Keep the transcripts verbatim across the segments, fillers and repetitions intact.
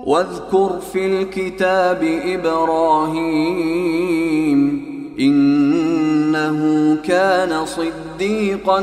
واذكر في الكتاب إبراهيم إنه كان صديقا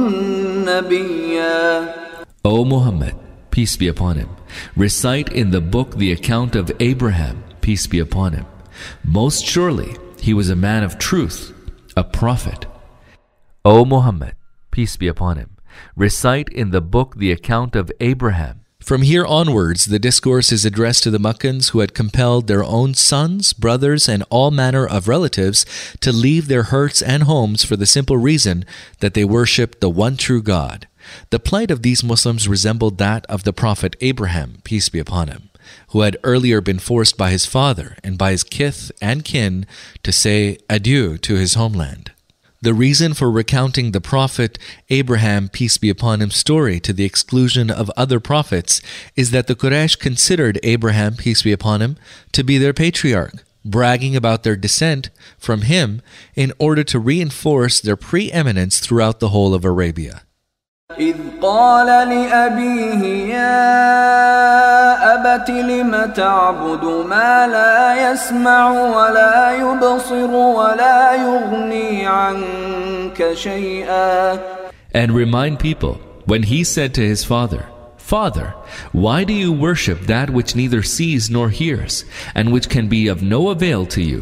نبيا. O Muhammad, peace be upon him, recite in the book the account of Abraham, peace be upon him. Most surely he was a man of truth, a prophet. O Muhammad, peace be upon him, recite in the book the account of Abraham. From here onwards, the discourse is addressed to the Meccans who had compelled their own sons, brothers, and all manner of relatives to leave their herds and homes for the simple reason that they worshipped the one true God. The plight of these Muslims resembled that of the Prophet Abraham, peace be upon him, who had earlier been forced by his father and by his kith and kin to say adieu to his homeland. The reason for recounting the Prophet Abraham, peace be upon him, story to the exclusion of other prophets is that the Quraysh considered Abraham, peace be upon him, to be their patriarch, bragging about their descent from him in order to reinforce their preeminence throughout the whole of Arabia. إذ قال لأبيه يا أبت لم تعبد ما لا يسمع ولا يبصر ولا يغني عنك شيئا. And remind people, when he said to his father, Father, why do you worship that which neither sees nor hears, and which can be of no avail to you?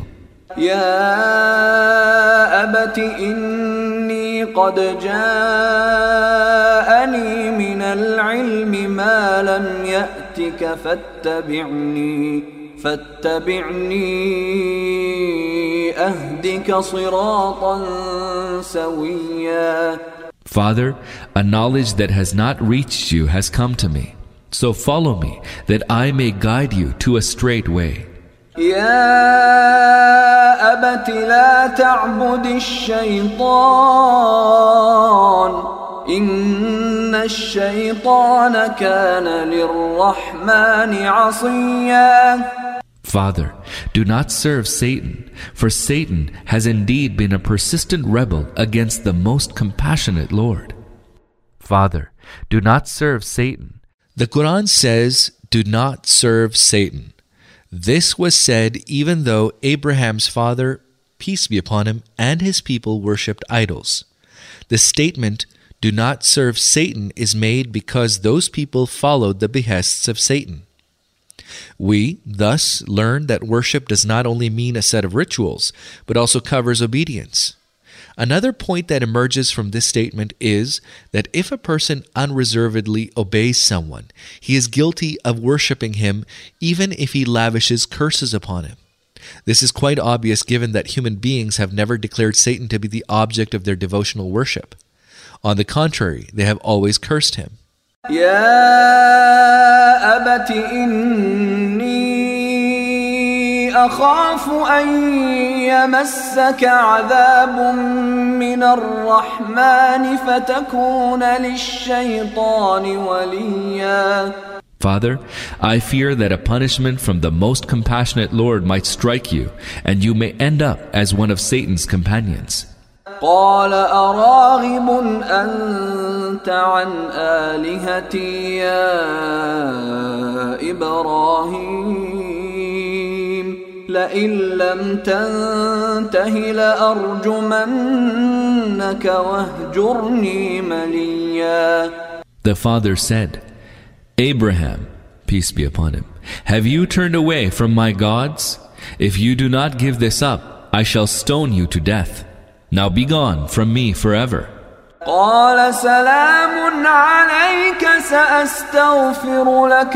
يا أبت إني قد جاءني من العلم ما لم يأتك فاتبعني فاتبعني أهدك صراطا سويا. Father, a knowledge that has not reached you has come to me, so follow me that I may guide you to a straight way. يا أبت لا تعبد الشيطان إن الشيطان كان للرحمن عصيا. Father, do not serve Satan, for Satan has indeed been a persistent rebel against the most compassionate Lord. Father, do not serve Satan. The Quran says, do not serve Satan. This was said even though Abraham's father, peace be upon him, and his people worshipped idols. The statement, do not serve Satan, is made because those people followed the behests of Satan. We, thus, learn that worship does not only mean a set of rituals, but also covers obedience. Another point that emerges from this statement is that if a person unreservedly obeys someone, he is guilty of worshipping him even if he lavishes curses upon him. This is quite obvious given that human beings have never declared Satan to be the object of their devotional worship. On the contrary, they have always cursed him. يا أبت إني أخاف أن يمسك عذاب من الرحمن فتكون للشيطان وليا. Father, I fear that a punishment from the most compassionate Lord might strike you, and you may end up as one of Satan's companions. قال أراغب أنت عن آلهتي يا إبراهيم لئن لم تنته لأرجمنك واهجرني مليا. The father said, Abraham, peace be upon him, have you turned away from my gods? If you do not give this up, I shall stone you to death. Now be gone from me forever. قال سلام عليك سأستغفر لك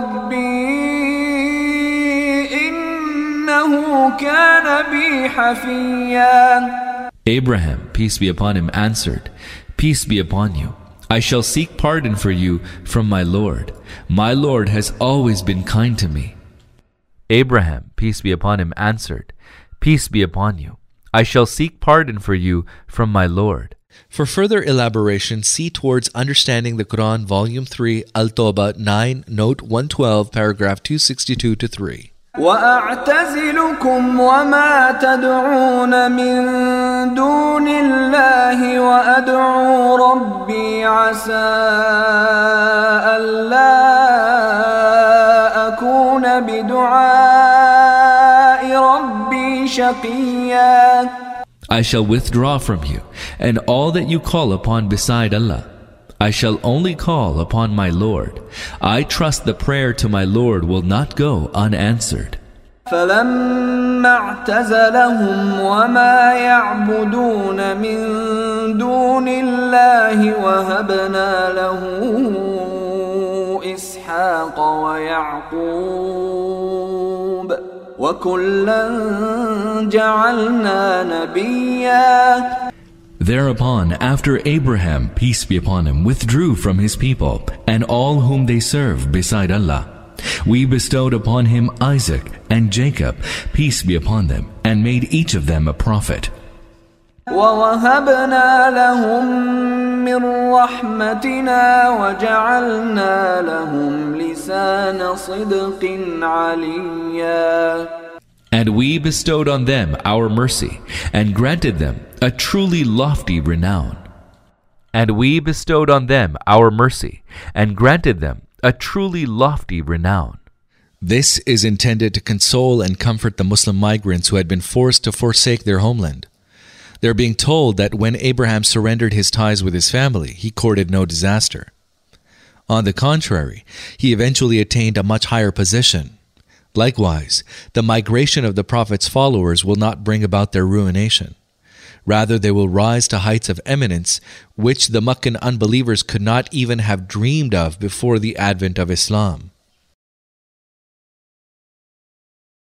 ربي إنه كان بي حفيا. Abraham, peace be upon him, answered, Peace be upon you. I shall seek pardon for you from my Lord. My Lord has always been kind to me. Abraham, peace be upon him, answered, Peace be upon you. I shall seek pardon for you from my Lord. For further elaboration, see towards Understanding the Quran, Volume three, Al-Tawbah nine, Note one twelve, Paragraph two sixty-two to three. وأعتزلكم وما تدعون من دون الله وأدعو ربي عسى ألا أكون بدعاء ربي شقيا. I shall withdraw from you, and all that you call upon beside Allah. I shall only call upon my Lord. I trust the prayer to my Lord will not go unanswered. فلما اعتزلهم وما يعبدون من دون الله وهبنا له إسحاق ويعقوب وكلا جعلنا نبيا. Thereupon, after Abraham, peace be upon him, withdrew from his people and all whom they serve beside Allah, we bestowed upon him Isaac and Jacob, peace be upon them, and made each of them a prophet. وَوَهَبْنَا لَهُم مِّن رَّحْمَتِنَا وَجَعَلْنَا لَهُمْ لِسَانَ صِدْقٍ عَلِيًّا. And we bestowed on them our mercy, and granted them a truly lofty renown. And we bestowed on them our mercy, and granted them a truly lofty renown. This is intended to console and comfort the Muslim migrants who had been forced to forsake their homeland. They're being told that when Abraham surrendered his ties with his family, he courted no disaster. On the contrary, he eventually attained a much higher position. Likewise, the migration of the Prophet's followers will not bring about their ruination. Rather, they will rise to heights of eminence which the Meccan unbelievers could not even have dreamed of before the advent of Islam.